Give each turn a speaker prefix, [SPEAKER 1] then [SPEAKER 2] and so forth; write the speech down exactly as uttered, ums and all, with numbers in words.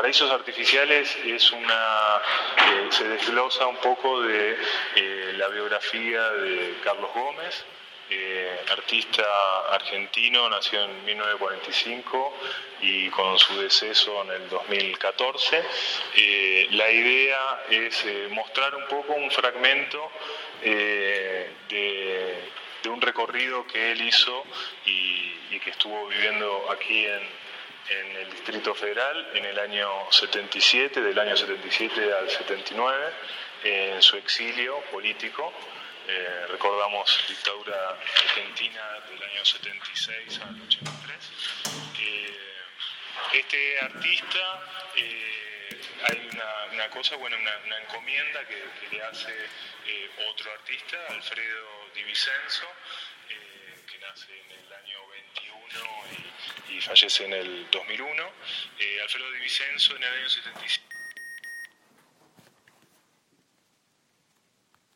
[SPEAKER 1] Paraísos Artificiales es una, eh, se desglosa un poco de eh, la biografía de Carlos Gómez, eh, artista argentino, nació en mil novecientos cuarenta y cinco y con su deceso en el dos mil catorce. Eh, la idea es eh, mostrar un poco un fragmento eh, de, de un recorrido que él hizo y, y que estuvo viviendo aquí en en el Distrito Federal en el año setenta y siete, del año setenta y siete al setenta y nueve, en su exilio político. Eh, recordamos dictadura argentina del año setenta y seis al ochenta y tres. Eh, este artista, eh, hay una, una cosa, bueno, una, una encomienda que, que le hace eh, otro artista, Alfredo Di Vicenzo, eh, que nace en el año veintiuno y, y fallece en el dos mil uno. Eh, Alfredo Di Vicenzo en el año setenta y siete